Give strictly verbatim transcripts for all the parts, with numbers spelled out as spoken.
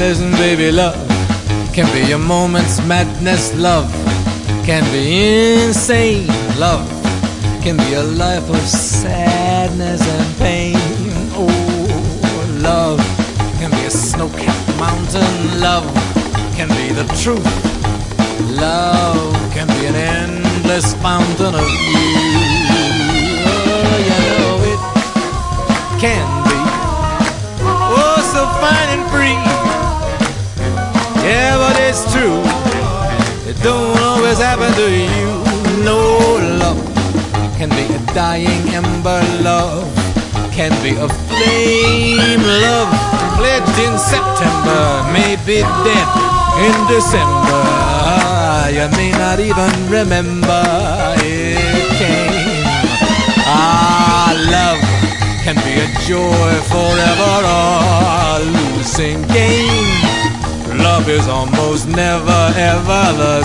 listen, baby, love can be a moment's madness. Love can be insane. Love can be a life of sadness and pain. Oh, love can be a snow-capped mountain. Love can be the truth. Love can be an endless fountain of youth. Oh, you know it can be oh so fine and free. Yeah, but it's true, it don't always happen to you. No, love can be a dying ember. Love can be a flame. Love pledged in September may be dead in December. You may not even remember it came. Ah, love can be a joy forever or a losing game. Love is almost never ever the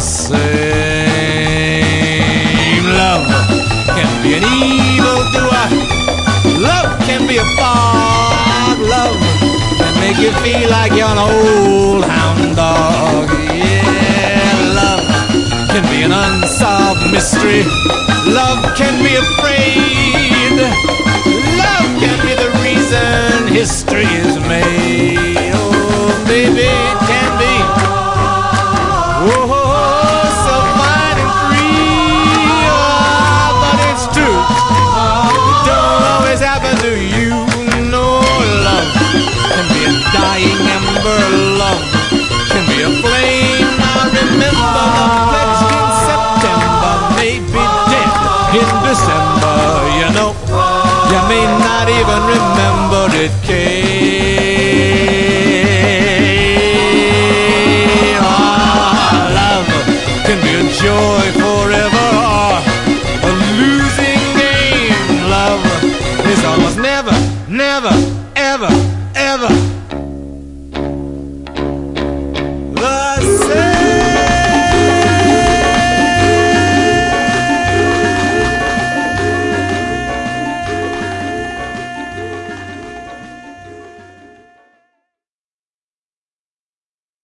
same. Love can be an evildoer. Love can be a fog. Love can make you feel like you're an old hound dog. Yeah, love can be an unsolved mystery. Love can be afraid. Love can be the reason history is made. Oh, baby, it can be oh, so fine and free. Oh, but it's true, it don't always happen to you. No, love can be a dying ember. Love can be a flame. Now remember, pledged in September may be dead in December. You know, you may not even remember it came. Ah, love can be a joy forever or a losing game. Love is almost never, never, ever, ever